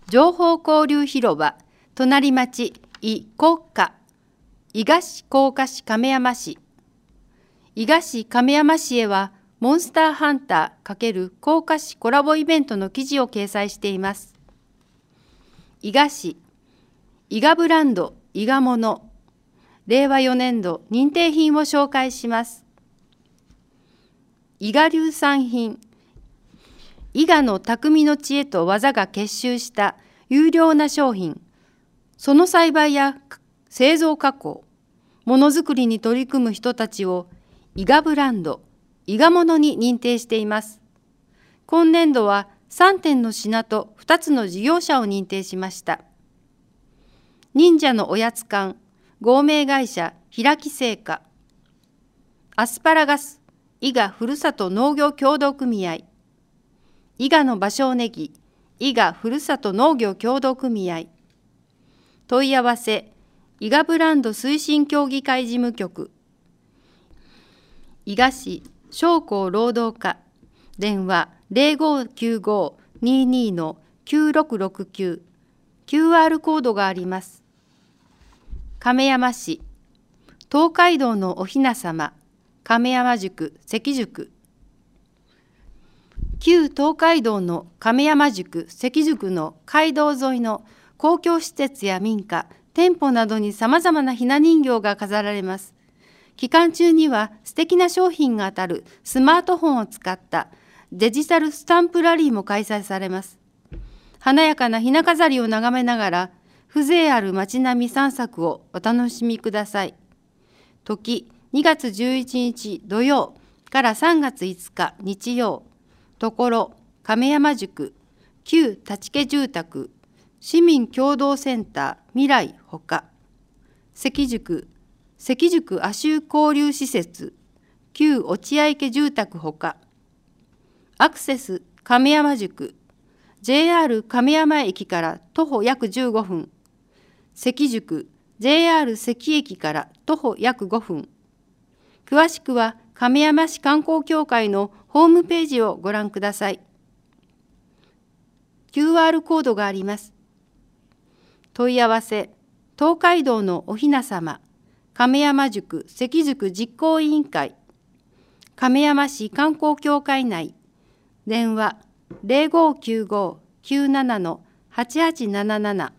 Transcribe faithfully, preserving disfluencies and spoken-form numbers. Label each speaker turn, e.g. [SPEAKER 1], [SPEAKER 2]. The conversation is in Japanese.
[SPEAKER 1] 情報交流広場、隣町、伊甲賀、伊賀市甲賀市亀山市。伊賀市亀山市へは、モンスターハンター×甲賀市コラボイベントの記事を掲載しています。伊賀市、伊賀ブランド、伊賀もの、れいわよねんど認定品を紹介します。伊賀流産品、伊賀の匠の知恵と技が結集した優良な商品、その栽培や製造加工、ものづくりに取り組む人たちを伊賀ブランド、伊賀ものに認定しています。今年度はさんてんの品とふたつの事業者を認定しました。忍者のおやつ館、合名会社平木製菓、アスパラガス、伊賀ふるさと農業協同組合、伊賀の芭蕉ネギ、伊賀ふるさと農業協同組合。問い合わせ、伊賀ブランド推進協議会事務局。伊賀市商工労働課、電話 ゼロごきゅうご にーにー のきゅうろくろくきゅう、キューアール コードがあります。亀山市、東海道のおひなさま、亀山塾、関塾。旧東海道の亀山塾、関塾の街道沿いの公共施設や民家、店舗などにさまざまなひな人形が飾られます。期間中には素敵な商品が当たるスマートフォンを使ったデジタルスタンプラリーも開催されます。華やかなひな飾りを眺めながら、風情ある街並み散策をお楽しみください。時、にがつじゅういちにち土曜からさんがついつか日曜。ところ、亀山塾、旧立家住宅、市民共同センター未来ほか、関塾、関塾足湯交流施設、旧落合家住宅ほか、アクセス亀山塾、ジェイアール 亀山駅から徒歩約じゅうごふん、関塾、ジェイアール 関駅から徒歩約ごふん。詳しくは亀山市観光協会のホームページをご覧ください。キューアール コードがあります。問い合わせ、東海道のおひなさま、亀山塾関塾実行委員会、亀山市観光協会内、電話 ゼロごきゅうご きゅうなな はちはちななな